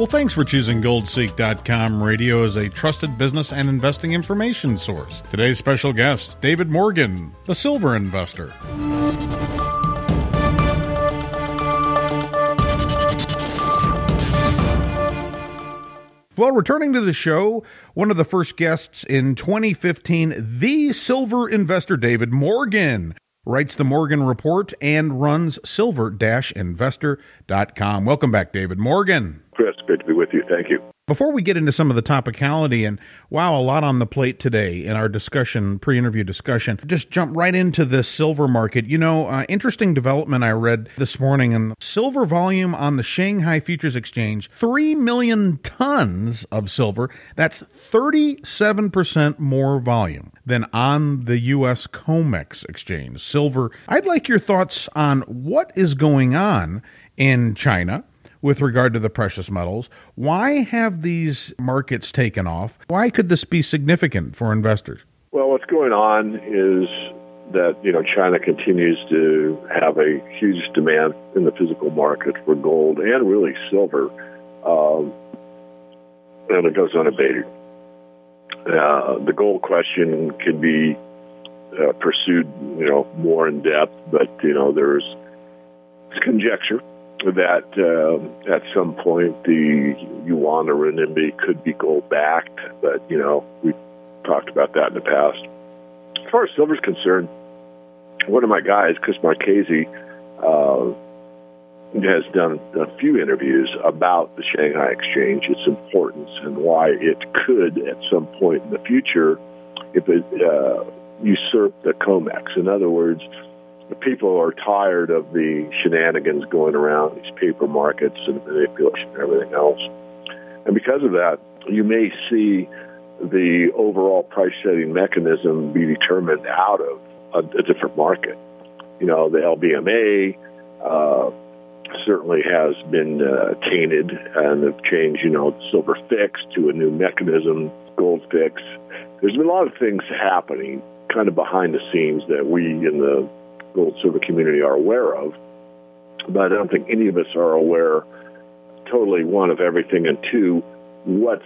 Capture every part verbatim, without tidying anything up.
Well, thanks for choosing gold seek dot com radio as a trusted business and investing information source. Today's special guest, David Morgan, the silver investor. Well, returning to the show, one of the first guests in twenty fifteen, the silver investor, David Morgan, writes the Morgan Report and runs silver dash investor dot com. Welcome back, David Morgan. Chris, great to be with you. Thank you. Before we get into some of the topicality, and wow, a lot on the plate today in our discussion, pre-interview discussion, just jump right into the silver market. You know, uh, interesting development I read this morning, and silver volume on the Shanghai Futures Exchange, three million tons of silver. That's thirty-seven percent more volume than on the U S COMEX exchange. Silver, I'd like your thoughts on what is going on in China with regard to the precious metals. Why have these markets taken off? Why could this be significant for investors? Well, what's going on is that, you know, China continues to have a huge demand in the physical market for gold and really silver, um, and it goes unabated. Uh, the gold question can be uh, pursued, you know, more in depth, but, you know, there's conjecture that uh, at some point the yuan or renminbi could be gold-backed, but, you know, we've talked about that in the past. As far as silver's concerned, one of my guys, Chris Marchese, uh, has done a few interviews about the Shanghai Exchange, its importance, and why it could, at some point in the future, if it uh, usurp the COMEX. In other words, the people are tired of the shenanigans going around, these paper markets and manipulation and everything else. And because of that, you may see the overall price-setting mechanism be determined out of a, a different market. You know, the L B M A uh, certainly has been uh, tainted, and have changed, you know, silver fix to a new mechanism, gold fix. There's been a lot of things happening kind of behind the scenes that we in the gold silver community are aware of, but I don't think any of us are aware totally, one, of everything, and two, what's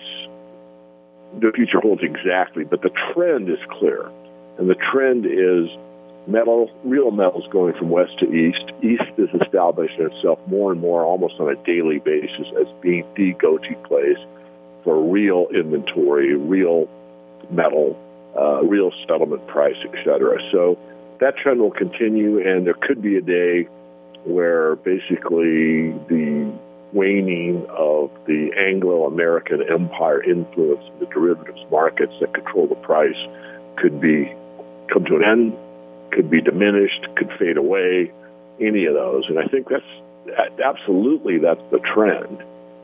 the future holds exactly. But the trend is clear, and the trend is metal, real metals going from west to east. East is establishing itself more and more, almost on a daily basis, as being the go-to place for real inventory, real metal, uh, real settlement price, et cetera. So that trend will continue, and there could be a day where basically the waning of the Anglo-American empire influence in the derivatives markets that control the price could be come to an end, could be diminished, could fade away, any of those. And I think that's absolutely that's the trend.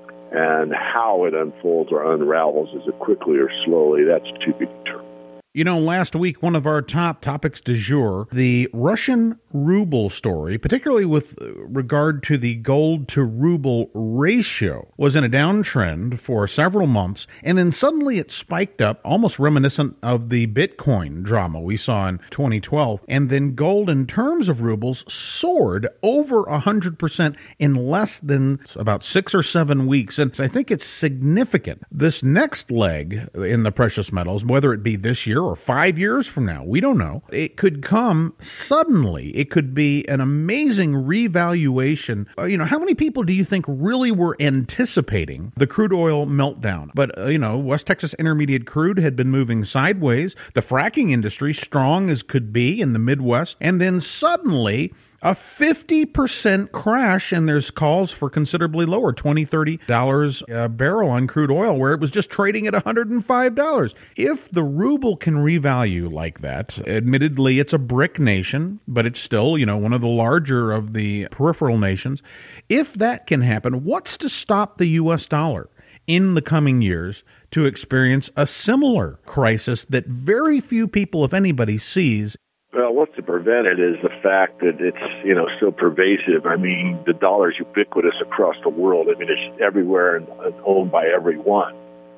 And how it unfolds or unravels, is it quickly or slowly, that's to be determined. You know, last week, one of our top topics du jour, the Russian ruble story, particularly with regard to the gold to ruble ratio, was in a downtrend for several months, and then suddenly it spiked up, almost reminiscent of the Bitcoin drama we saw in twenty twelve, and then gold in terms of rubles soared over one hundred percent in less than about six or seven weeks, and I think it's significant. This next leg in the precious metals, whether it be this year or five years from now, we don't know. It could come suddenly. It could be an amazing revaluation. Uh, you know, how many people do you think really were anticipating the crude oil meltdown? But, uh, you know, West Texas Intermediate crude had been moving sideways. The fracking industry, strong as could be in the Midwest. And then suddenly a fifty percent crash, and there's calls for considerably lower, twenty dollars, thirty dollars a barrel on crude oil, where it was just trading at one hundred five dollars. If the ruble can revalue like that, admittedly, it's a BRIC nation, but it's still, you know, one of the larger of the peripheral nations. If that can happen, what's to stop the U S dollar in the coming years to experience a similar crisis that very few people, if anybody, sees? Well, what's to prevent it is the fact that it's, you know, so pervasive. I mean, the dollar is ubiquitous across the world. I mean, it's everywhere and owned by everyone.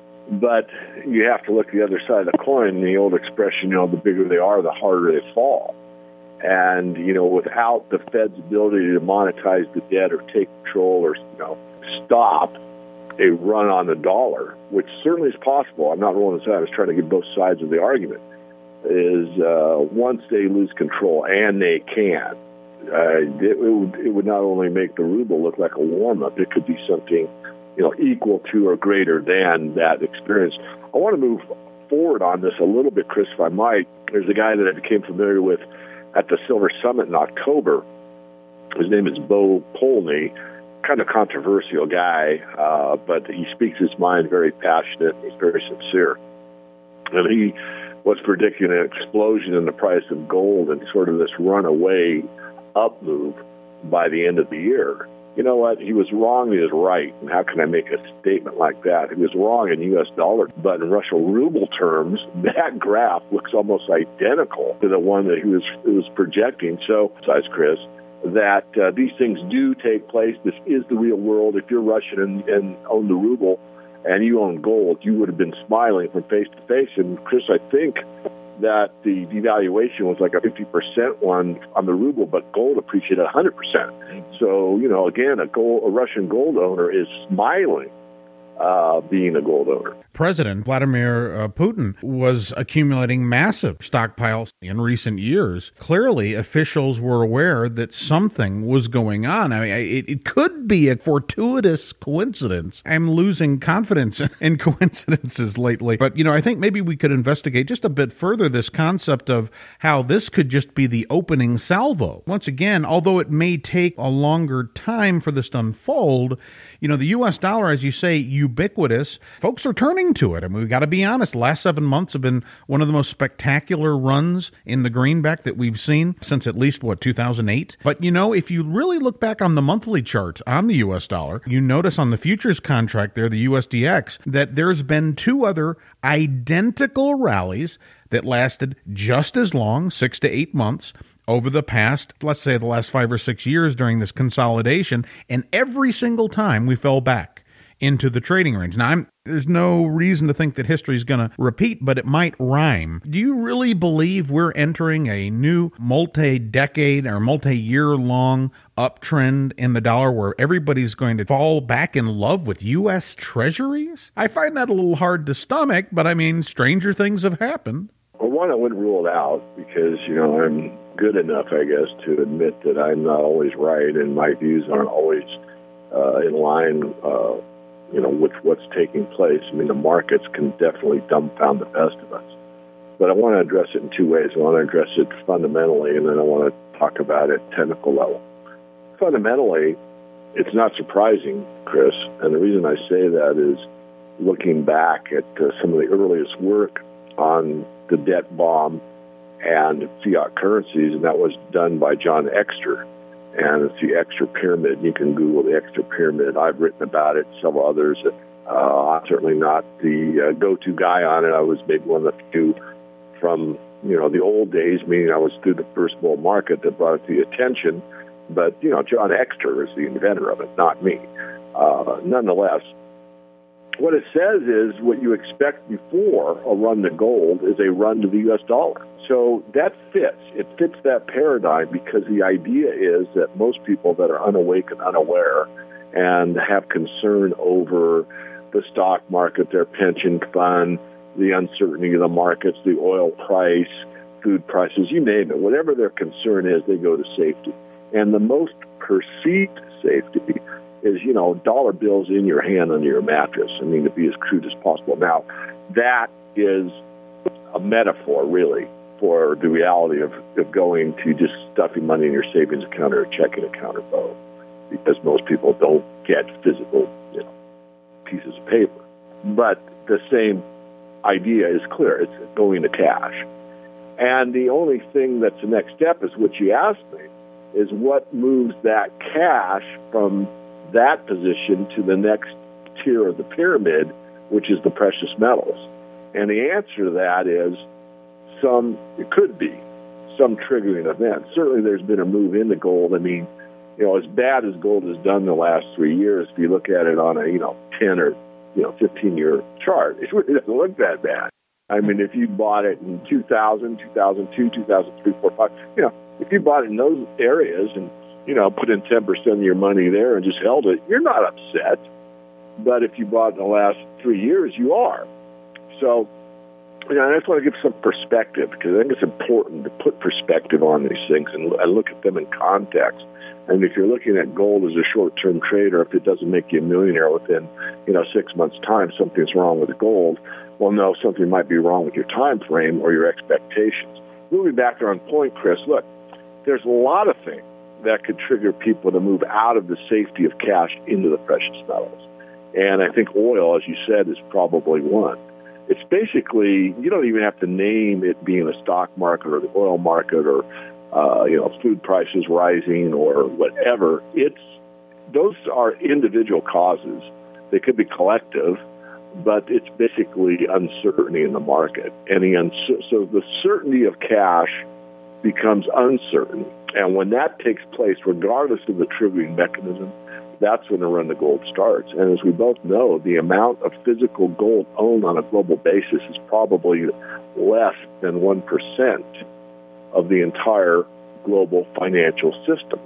But you have to look at the other side of the coin. The old expression, you know, the bigger they are, the harder they fall. And, you know, without the Fed's ability to monetize the debt or take control or, you know, stop a run on the dollar, which certainly is possible. I'm not rolling this out. I was trying to get both sides of the argument. Is uh, once they lose control, and they can, uh, it, it, would, it would not only make the ruble look like a warm-up, it could be something, you know, equal to or greater than that experience. I want to move forward on this a little bit, Chris, if I might. There's a guy that I became familiar with at the Silver Summit in October. His name is Bo Polney, kind of controversial guy, uh, but he speaks his mind, very passionate, he's very sincere. And he was predicting an explosion in the price of gold and sort of this runaway up move by the end of the year. You know what? He was wrong, he was right. And how can I make a statement like that? He was wrong in U S dollars, but in Russian ruble terms, that graph looks almost identical to the one that he was, he was projecting. So, besides Chris, that uh, these things do take place. This is the real world. If you're Russian and, and own the ruble and you own gold, you would have been smiling from face to face. And Chris, I think that the devaluation was like a fifty percent one on the ruble, but gold appreciated one hundred percent. So, you know, again, a, gold, a Russian gold owner is smiling uh, being a gold owner. President Vladimir uh, Putin was accumulating massive stockpiles in recent years. Clearly, officials were aware that something was going on. I mean, it, it could be a fortuitous coincidence. I'm losing confidence in coincidences lately. But, you know, I think maybe we could investigate just a bit further this concept of how this could just be the opening salvo. Once again, although it may take a longer time for this to unfold, you know, the U S dollar, as you say, ubiquitous. Folks are turning to it. I mean, we've got to be honest. The last seven months have been one of the most spectacular runs in the greenback that we've seen since at least, what, two thousand eight? But, you know, if you really look back on the monthly chart on the U S dollar, you notice on the futures contract there, the U S D X, that there's been two other identical rallies that lasted just as long, six to eight months, over the past, let's say the last five or six years during this consolidation, and every single time we fell back into the trading range. Now, I'm, there's no reason to think that history is going to repeat, but it might rhyme. Do you really believe we're entering a new multi-decade or multi-year-long uptrend in the dollar where everybody's going to fall back in love with U S treasuries? I find that a little hard to stomach, but I mean, stranger things have happened. Well, one, I wouldn't rule it out because, you know, I'm good enough, I guess, to admit that I'm not always right and my views aren't always uh, in line, uh, you know, with what's taking place. I mean, the markets can definitely dumbfound the best of us. But I want to address it in two ways. I want to address it fundamentally, and then I want to talk about it technical level. Fundamentally, it's not surprising, Chris, and the reason I say that is looking back at uh, some of the earliest work on the debt bomb and fiat currencies, and that was done by John Exter. And it's the Exter Pyramid. You can Google the Exter Pyramid. I've written about it, several others. Uh, I'm certainly not the uh, go-to guy on it. I was maybe one of the few from, you know, the old days, meaning I was through the first bull market that brought it to the attention. But, you know, John Exter is the inventor of it, not me. Uh, nonetheless, what it says is what you expect before a run to gold is a run to the U S dollar. So that fits. It fits that paradigm because the idea is that most people that are unawake and unaware and have concern over the stock market, their pension fund, the uncertainty of the markets, the oil price, food prices, you name it, whatever their concern is, they go to safety. And the most perceived safety is, you know, dollar bills in your hand under your mattress. I mean, to be as crude as possible. Now, that is a metaphor, really, for the reality of, of going to just stuffing money in your savings account or a checking account or both, because most people don't get physical, you know, pieces of paper. But the same idea is clear. It's going to cash. And the only thing that's the next step is what you asked me, is what moves that cash from that position to the next tier of the pyramid, which is the precious metals. And the answer to that is some, it could be some triggering event. Certainly there's been a move into gold. I mean, you know, as bad as gold has done the last three years, if you look at it on a, you know, ten or, you know, fifteen-year chart, it really doesn't look that bad. I mean, if you bought it in two thousand, two thousand two, two thousand three, four, five, you know, if you bought it in those areas and, you know, put in ten percent of your money there and just held it, you're not upset. But if you bought in the last three years, you are. So, you know, I just want to give some perspective, because I think it's important to put perspective on these things and, and look at them in context. And if you're looking at gold as a short-term trader, if it doesn't make you a millionaire within, you know, six months' time, something's wrong with gold. Well, no, something might be wrong with your time frame or your expectations. Moving back on point, Chris, look, there's a lot of things that could trigger people to move out of the safety of cash into the precious metals. And I think oil, as you said, is probably one. It's basically, you don't even have to name it being a stock market or the oil market or, uh, you know, food prices rising or whatever. It's, those are individual causes. They could be collective, but it's basically uncertainty in the market. And the uncer- so the certainty of cash becomes uncertain. And when that takes place, regardless of the triggering mechanism, that's when the run to gold starts. And as we both know, the amount of physical gold owned on a global basis is probably less than one percent of the entire global financial system.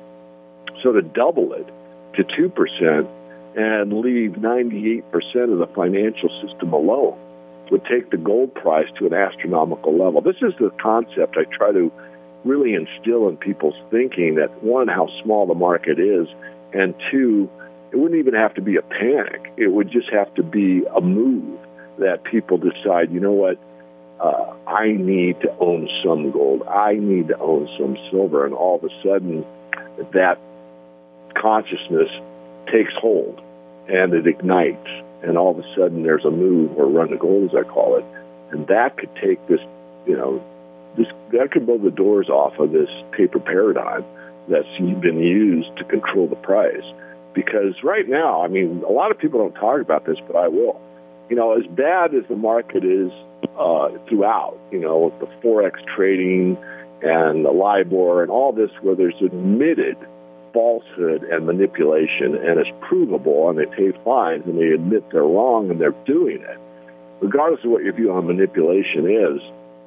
So to double it to two percent and leave ninety-eight percent of the financial system alone would take the gold price to an astronomical level. This is the concept I try to really instill in people's thinking, that one, how small the market is, and two, it wouldn't even have to be a panic. It would just have to be a move that people decide, you know what, uh, I need to own some gold. I need to own some silver. And all of a sudden, that consciousness takes hold and it ignites. And all of a sudden, there's a move, or run to gold, as I call it. And that could take this, you know, this, that could blow the doors off of this paper paradigm that's been used to control the price. Because right now, I mean, a lot of people don't talk about this, but I will. You know, as bad as the market is uh, throughout, you know, with the Forex trading and the LIBOR and all this, where there's admitted falsehood and manipulation, and it's provable, and they pay fines, and they admit they're wrong, and they're doing it. Regardless of what your view on manipulation is,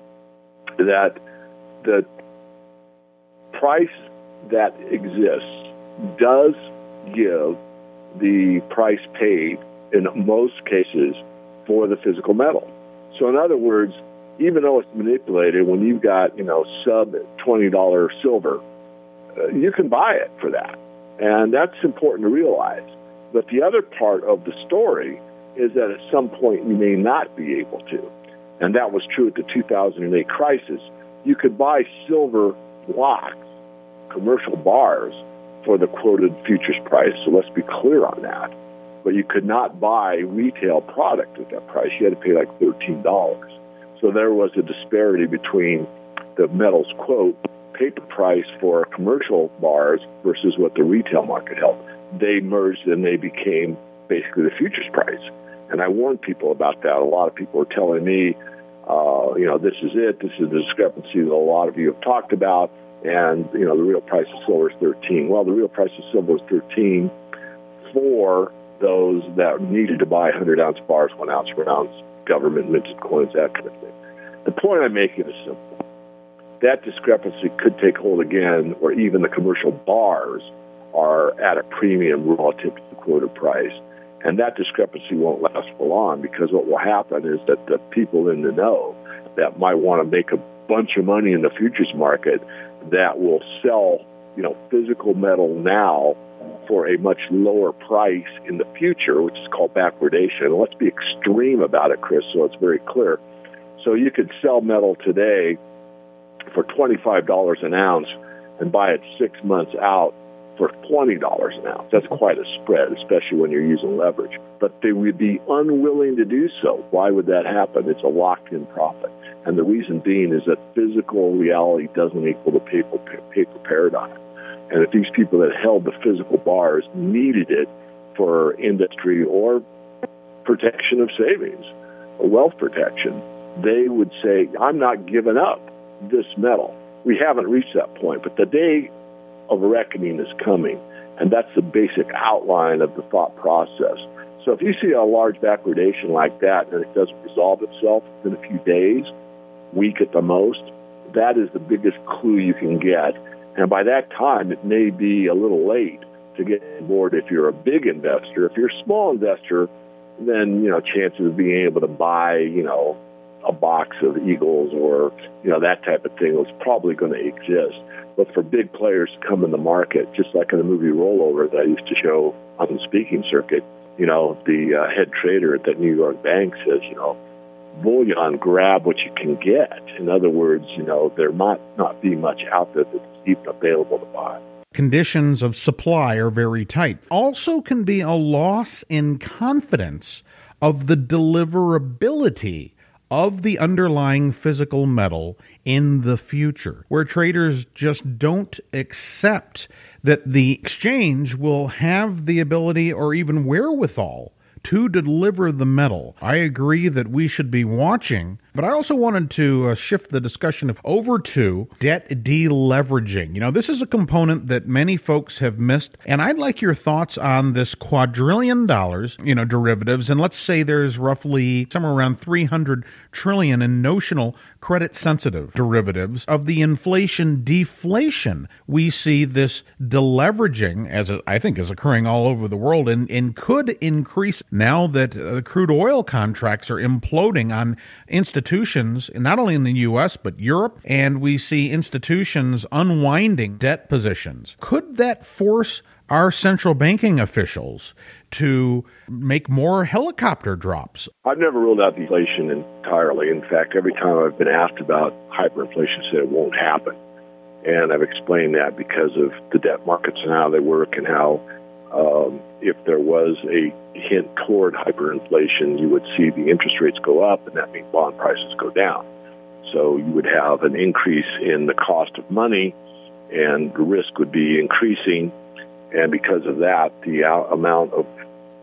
that the price that exists does give the price paid in most cases for the physical metal. So in other words, even though it's manipulated, when you've got, you know, sub twenty dollars silver, uh, you can buy it for that. And that's important to realize. But the other part of the story is that at some point you may not be able to. And that was true at the two thousand eight crisis. You could buy silver blocks, commercial bars, for the quoted futures price. So let's be clear on that. But you could not buy retail product at that price. You had to pay like thirteen dollars. So there was a disparity between the metal's quote paper price for commercial bars versus what the retail market held. They merged and they became basically the futures price. And I warned people about that. A lot of people were telling me, uh, you know, this is it. This is the discrepancy that a lot of you have talked about. And, you know, the real price of silver is thirteen. Well, the real price of silver is thirteen for those that needed to buy one hundred ounce bars, one ounce per ounce, government minted coins, that kind of thing. The point I'm making is simple. That discrepancy could take hold again, or even the commercial bars are at a premium relative to the quoted price. And that discrepancy won't last for long, because what will happen is that the people in the know that might want to make a bunch of money in the futures market that will sell, you know, physical metal now for a much lower price in the future, which is called backwardation. And let's be extreme about it, Chris, so it's very clear. So you could sell metal today for twenty-five dollars an ounce and buy it six months out for twenty dollars an ounce. That's quite a spread, especially when you're using leverage. But they would be unwilling to do so. Why would that happen? It's a locked-in profit. And the reason being is that physical reality doesn't equal the paper, paper paradigm. And if these people that held the physical bars needed it for industry or protection of savings or wealth protection, they would say, I'm not giving up this metal. We haven't reached that point, but the day of reckoning is coming, and that's the basic outline of the thought process. So if you see a large backwardation like that and it doesn't resolve itself in a few days, week at the most, that is the biggest clue you can get. And by that time, it may be a little late to get on board if you're a big investor. If you're a small investor, then, you know, chances of being able to buy, you know, a box of Eagles or, you know, that type of thing is probably going to exist. But for big players to come in the market, just like in the movie Rollover that I used to show on the speaking circuit, you know, the uh, head trader at that New York bank says, you know, bullion, grab what you can get. In other words, you know, there might not be much out there that's even available to buy. Conditions of supply are very tight. Also can be a loss in confidence of the deliverability of the underlying physical metal in the future, where traders just don't accept that the exchange will have the ability or even wherewithal to deliver the metal. I agree that we should be watching, but I also wanted to uh, shift the discussion over to debt deleveraging. You know, this is a component that many folks have missed, and I'd like your thoughts on this quadrillion dollars, you know, derivatives, and let's say there's roughly somewhere around three hundred trillion in notional credit-sensitive derivatives of the inflation-deflation. We see this deleveraging, as I think is occurring all over the world, and, and could increase now that uh, crude oil contracts are imploding on institutions, not only in the U S, but Europe, and we see institutions unwinding debt positions. Could that force our central banking officials to make more helicopter drops? I've never ruled out deflation entirely. In fact, every time I've been asked about hyperinflation, I said it won't happen. And I've explained that because of the debt markets and how they work, and how um, if there was a hint toward hyperinflation, you would see the interest rates go up, and that means bond prices go down. So you would have an increase in the cost of money, and the risk would be increasing. And because of that, the amount of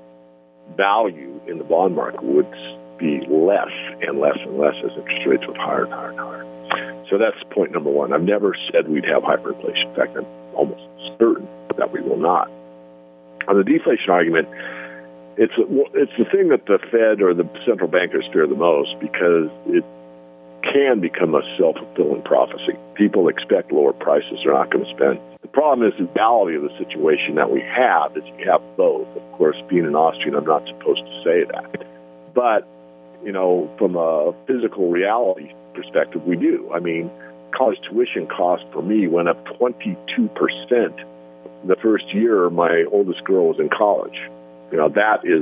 value in the bond market would be less and less and less as interest rates went higher and higher and higher. So that's point number one. I've never said we'd have hyperinflation. In fact, I'm almost certain that we will not. On the deflation argument, it's it's the thing that the Fed or the central bankers fear the most, because it can become a self-fulfilling prophecy. People expect lower prices. They're not going to spend. The problem is the reality of the situation that we have is you have both. Of course, being an Austrian, I'm not supposed to say that. But, you know, from a physical reality perspective, we do. I mean, college tuition cost for me went up twenty-two percent the first year my oldest girl was in college. You know, that is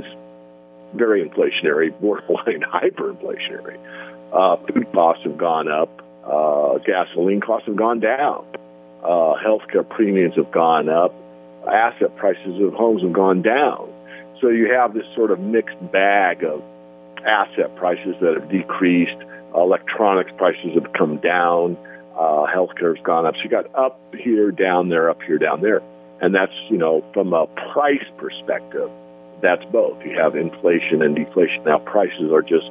very inflationary, borderline hyperinflationary. Uh, food costs have gone up. Uh, gasoline costs have gone down. Uh, healthcare premiums have gone up. Asset prices of homes have gone down. So you have this sort of mixed bag of asset prices that have decreased. Electronics prices have come down. Uh, healthcare has gone up. So you got up here, down there, up here, down there. And that's, you know, from a price perspective, that's both. You have inflation and deflation. Now, prices are just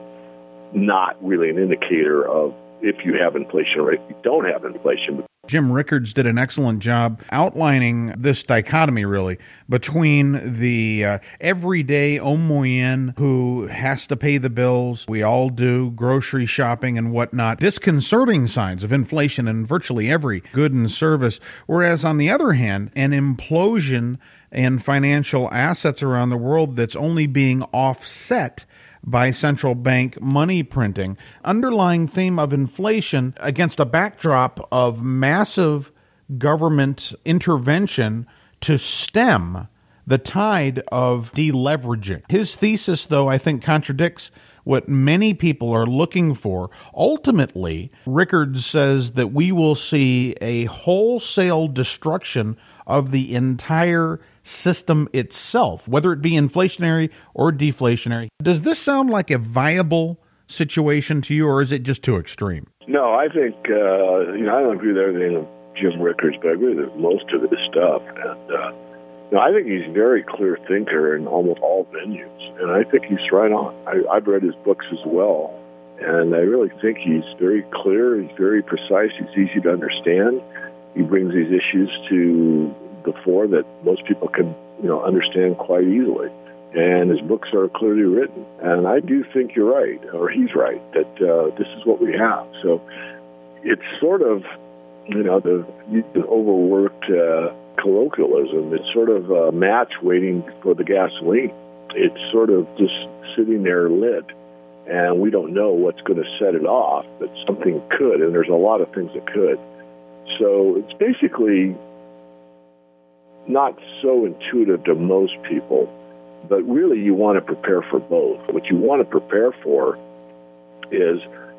not really an indicator of if you have inflation or if you don't have inflation. Jim Rickards did an excellent job outlining this dichotomy, really, between the uh, everyday homme moyen who has to pay the bills, we all do, grocery shopping and whatnot, disconcerting signs of inflation in virtually every good and service, whereas on the other hand, an implosion in financial assets around the world that's only being offset by central bank money printing. Underlying theme of inflation against a backdrop of massive government intervention to stem the tide of deleveraging. His thesis, though, I think contradicts what many people are looking for. Ultimately, Rickards says that we will see a wholesale destruction of the entire system itself, whether it be inflationary or deflationary. Does this sound like a viable situation to you, or is it just too extreme? No, I think, uh, you know, I don't agree with everything of Jim Rickards, but I agree with most of his stuff. And, uh, you know, I think he's a very clear thinker in almost all venues, and I think he's right on. I, I've read his books as well, and I really think he's very clear, he's very precise, he's easy to understand. He brings these issues to the fore that most people can, you know, understand quite easily. And his books are clearly written. And I do think you're right, or he's right, that uh, this is what we have. So it's sort of, you know, the, the overworked uh, colloquialism, it's sort of a match waiting for the gasoline. It's sort of just sitting there lit, and we don't know what's going to set it off, but something could, and there's a lot of things that could. So it's basically not so intuitive to most people, but really you want to prepare for both. What you want to prepare for is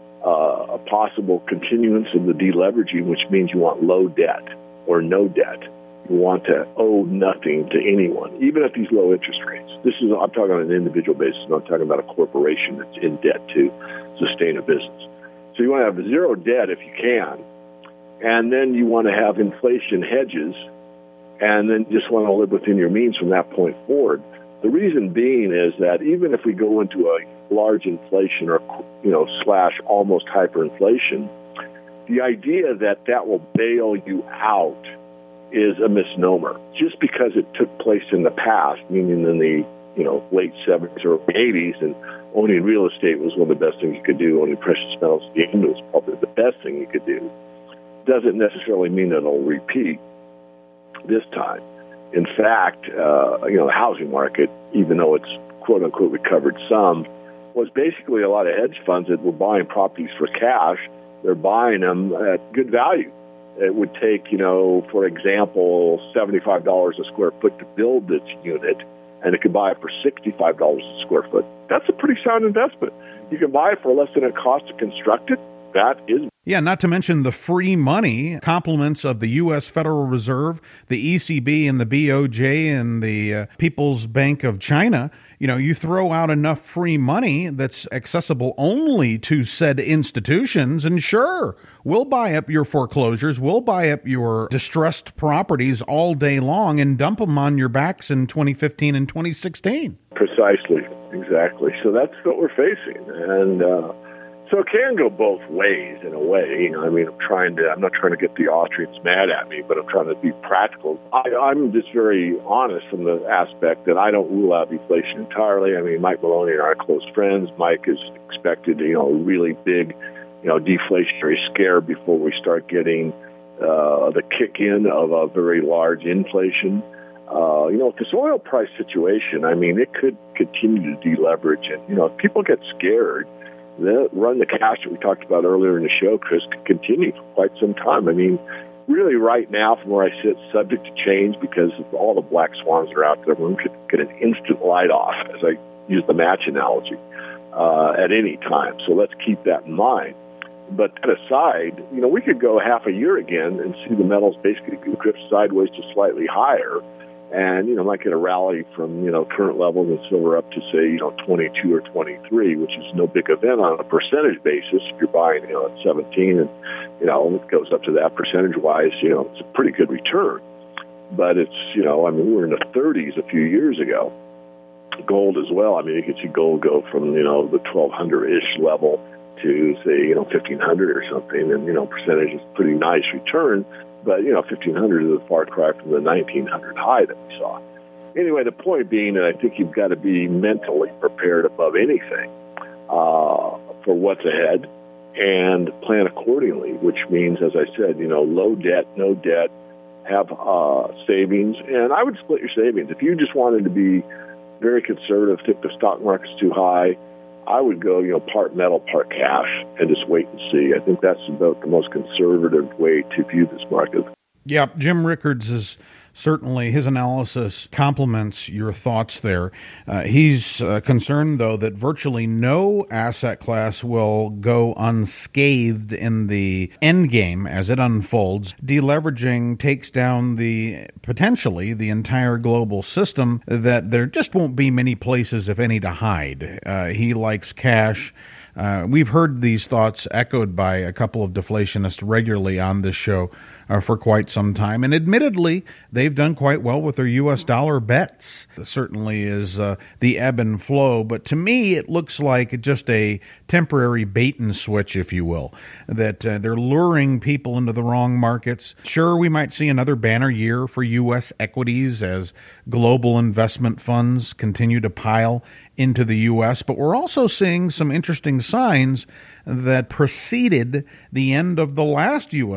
uh, a possible continuance of the deleveraging, which means you want low debt or no debt. You want to owe nothing to anyone, even at these low interest rates. This is, I'm talking on an individual basis, I'm not talking about a corporation that's in debt to sustain a business. So you want to have zero debt if you can, and then you want to have inflation hedges, and then just want to live within your means from that point forward. The reason being is that even if we go into a large inflation or, you know, slash almost hyperinflation, the idea that that will bail you out is a misnomer. Just because it took place in the past, meaning in the, you know, late seventies or eighties, and owning real estate was one of the best things you could do, owning precious metals at the end was probably the best thing you could do, doesn't necessarily mean that it'll repeat this time. In fact, uh, you know, the housing market, even though it's quote-unquote recovered some, was basically a lot of hedge funds that were buying properties for cash. They're buying them at good value. It would take, you know, for example, seventy-five dollars a square foot to build this unit, and it could buy it for sixty-five dollars a square foot. That's a pretty sound investment. You can buy it for less than it costs to construct it. That is. Yeah, not to mention the free money, compliments of the U S Federal Reserve, the E C B and the B O J and the uh, People's Bank of China. You know, you throw out enough free money that's accessible only to said institutions, and sure, we'll buy up your foreclosures, we'll buy up your distressed properties all day long and dump them on your backs in twenty fifteen and twenty sixteen. Precisely, exactly. So that's what we're facing. And, uh, So it can go both ways in a way. You know, I mean, I'm trying to, I'm not trying to get the Austrians mad at me, but I'm trying to be practical. I, I'm just very honest from the aspect that I don't rule out deflation entirely. I mean, Mike Maloney and I are close friends. Mike is expected, you know, a really big, you know, deflationary scare before we start getting uh, the kick in of a very large inflation. Uh, you know, this oil price situation, I mean, it could continue to deleverage. And, you know, if people get scared, the run the cash that we talked about earlier in the show, Chris, could continue for quite some time. I mean, really right now, from where I sit, subject to change because all the black swans are out there. One could get an instant light off, as I use the match analogy, uh, at any time. So let's keep that in mind. But that aside, you know, we could go half a year again and see the metals basically drift sideways to slightly higher. And, you know, might get a rally from, you know, current levels in silver up to, say, you know, twenty-two or twenty-three, which is no big event on a percentage basis. If you're buying, you know, at seventeen and, you know, it goes up to that percentage-wise, you know, it's a pretty good return. But it's, you know, I mean, we were in the thirties a few years ago. Gold as well. I mean, you could see gold go from, you know, the twelve hundred-ish level to, say, you know, fifteen hundred or something. And, you know, percentage is a pretty nice return. But, you know, fifteen hundred is a far cry from the nineteen hundred high that we saw. Anyway, the point being that I think you've got to be mentally prepared above anything uh, for what's ahead and plan accordingly, which means, as I said, you know, low debt, no debt, have uh, savings. And I would split your savings. If you just wanted to be very conservative, think the stock market's too high, I would go, you know, part metal, part cash, and just wait and see. I think that's about the most conservative way to view this market. Yeah, Jim Rickards is certainly, his analysis complements your thoughts there. Uh, he's uh, concerned, though, that virtually no asset class will go unscathed in the end game as it unfolds. Deleveraging takes down the, potentially, the entire global system, that there just won't be many places, if any, to hide. Uh, he likes cash. Uh, we've heard these thoughts echoed by a couple of deflationists regularly on this show uh, for quite some time. And admittedly, they've done quite well with their U S dollar bets. It certainly is uh, the ebb and flow. But to me, it looks like just a temporary bait and switch, if you will, that uh, they're luring people into the wrong markets. Sure, we might see another banner year for U S equities as global investment funds continue to pile into the U S, but we're also seeing some interesting signs that preceded the end of the last U S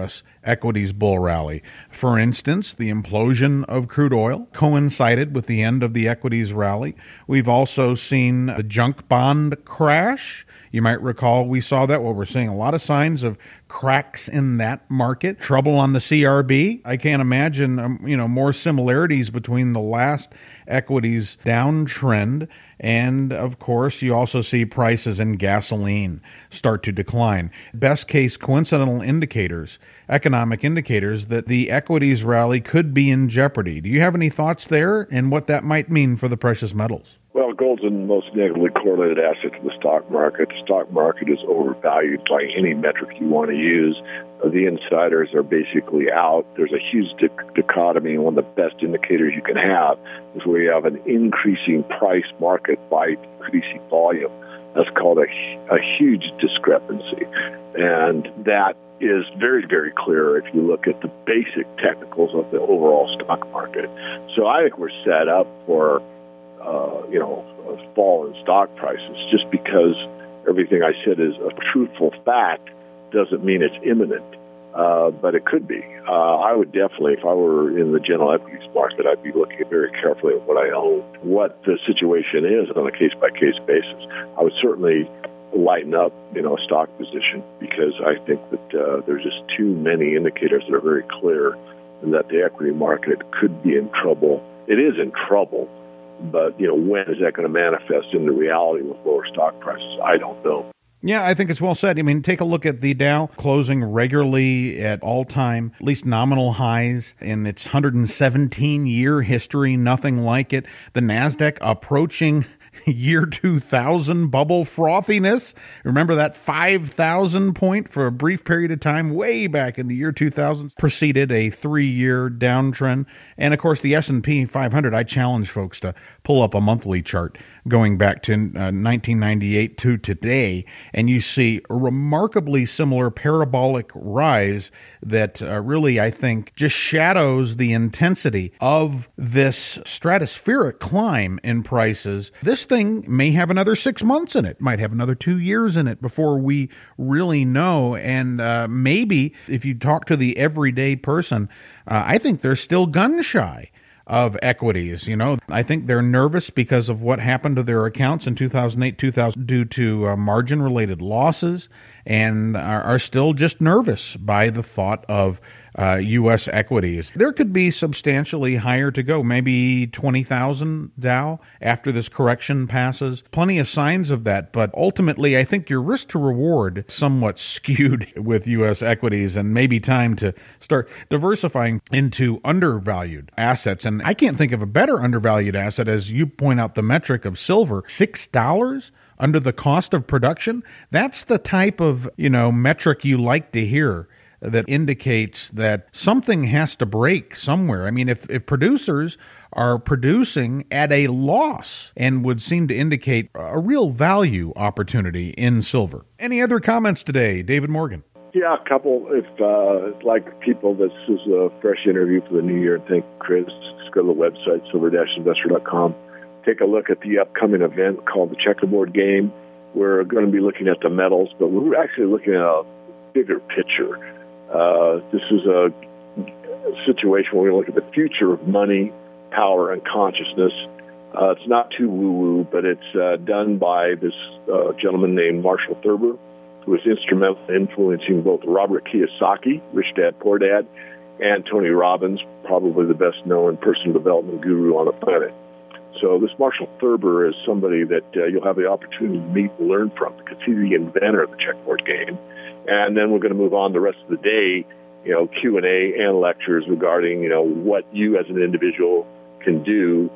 equities bull rally. For instance, the implosion of crude oil coincided with the end of the equities rally. We've also seen the junk bond crash. You might recall we saw that. Well, we're seeing a lot of signs of cracks in that market. Trouble on the C R B. I can't imagine, um, you know, more similarities between the last equities downtrend. And, of course, you also see prices in gasoline start to decline. Best case coincidental indicators, economic indicators that the equities rally could be in jeopardy. Do you have any thoughts there and what that might mean for the precious metals? Well, gold's the most negatively correlated asset to the stock market. The stock market is overvalued by any metric you want to use. The insiders are basically out. There's a huge dichotomy, and one of the best indicators you can have is where you have an increasing price market by increasing volume. That's called a, a huge discrepancy. And that is very, very clear if you look at the basic technicals of the overall stock market. So I think we're set up for Uh, you know, a fall in stock prices. Just because everything I said is a truthful fact doesn't mean it's imminent, uh, but it could be. Uh, I would definitely, if I were in the general equities market, I'd be looking very carefully at what I own, what the situation is on a case-by-case basis. I would certainly lighten up, you know, a stock position because I think that uh, there's just too many indicators that are very clear that the equity market could be in trouble. It is in trouble. But, you know, when is that going to manifest into reality with lower stock prices? I don't know. Yeah, I think it's well said. I mean, take a look at the Dow closing regularly at all-time, at least nominal highs in its one hundred seventeen year history, nothing like it. The NASDAQ approaching year two thousand bubble frothiness. Remember that five thousand point for a brief period of time way back in the year two thousand preceded a three-year downtrend. And, of course, the S and P five hundred, I challenge folks to pull up a monthly chart going back to uh, nineteen ninety-eight to today, and you see a remarkably similar parabolic rise that uh, really, I think, just shadows the intensity of this stratospheric climb in prices. This thing may have another six months in it, might have another two years in it before we really know. And uh, maybe if you talk to the everyday person, uh, I think they're still gun shy of equities. You know, I think they're nervous because of what happened to their accounts in two thousand eight, two thousand due to uh, margin-related losses, and are, are still just nervous by the thought of uh, U S equities. There could be substantially higher to go, maybe twenty thousand Dow after this correction passes. Plenty of signs of that, but ultimately I think your risk to reward somewhat skewed with U S equities, and maybe time to start diversifying into undervalued assets. And I can't think of a better undervalued asset, as you point out the metric of silver, six dollars under the cost of production. That's the type of, you know, metric you like to hear that indicates that something has to break somewhere. I mean, if, if producers are producing at a loss, and would seem to indicate a real value opportunity in silver. Any other comments today, David Morgan? Yeah, a couple. If uh, like people, this is a fresh interview for the new year. Thank you, Chris. Just go to the website, silver dash investor dot com. Take a look at the upcoming event called the Checkerboard Game. We're going to be looking at the metals, but we're actually looking at a bigger picture. Uh, this is a situation where we look at the future of money, power, and consciousness. Uh, it's not too woo-woo, but it's uh, done by this uh, gentleman named Marshall Thurber, who was instrumental in influencing both Robert Kiyosaki, Rich Dad, Poor Dad, and Tony Robbins, probably the best-known personal development guru on the planet. So this Marshall Thurber is somebody that uh, you'll have the opportunity to meet and learn from, because he's the inventor of the checkerboard game. And then we're going to move on the rest of the day, you know, Q and A and lectures regarding, you know, what you as an individual can do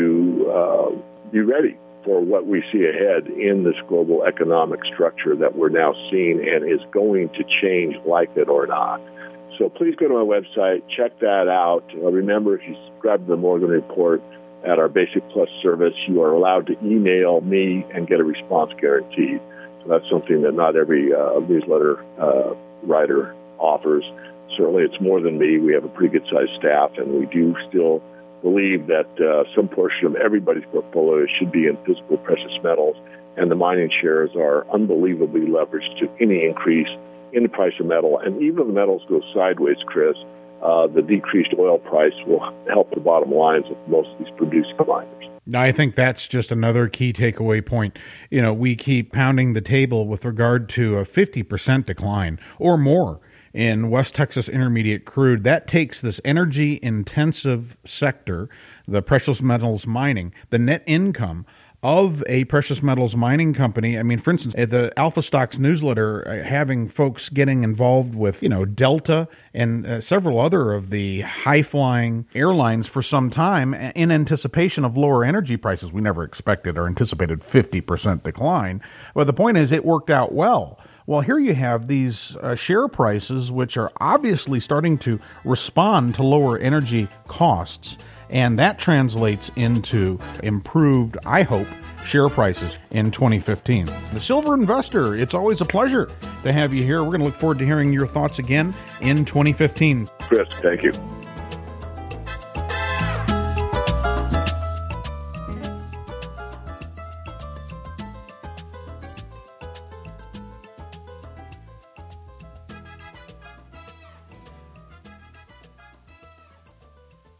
to uh, be ready for what we see ahead in this global economic structure that we're now seeing and is going to change, like it or not. So please go to my website, check that out. Uh, remember, if you subscribe to the Morgan Report at our Basic Plus service, you are allowed to email me and get a response guaranteed. So that's something that not every uh, newsletter uh, writer offers. Certainly it's more than me. We have a pretty good-sized staff, and we do still believe that uh, some portion of everybody's portfolio should be in physical precious metals, and the mining shares are unbelievably leveraged to any increase in the price of metal. And even if the metals go sideways, Chris, uh, the decreased oil price will help the bottom lines of most of these producing miners. I think that's just another key takeaway point. You know, we keep pounding the table with regard to a fifty percent decline or more in West Texas Intermediate crude. That takes this energy-intensive sector, the precious metals mining, the net income of a precious metals mining company. I mean, for instance, the Alpha Stocks newsletter, having folks getting involved with, you know, Delta and uh, several other of the high-flying airlines for some time in anticipation of lower energy prices. We never expected or anticipated fifty percent decline. But the point is, it worked out well. Well, here you have these uh, share prices, which are obviously starting to respond to lower energy costs. And that translates into improved, I hope, share prices in twenty fifteen. The Silver Investor, it's always a pleasure to have you here. We're going to look forward to hearing your thoughts again in twenty fifteen. Chris, thank you.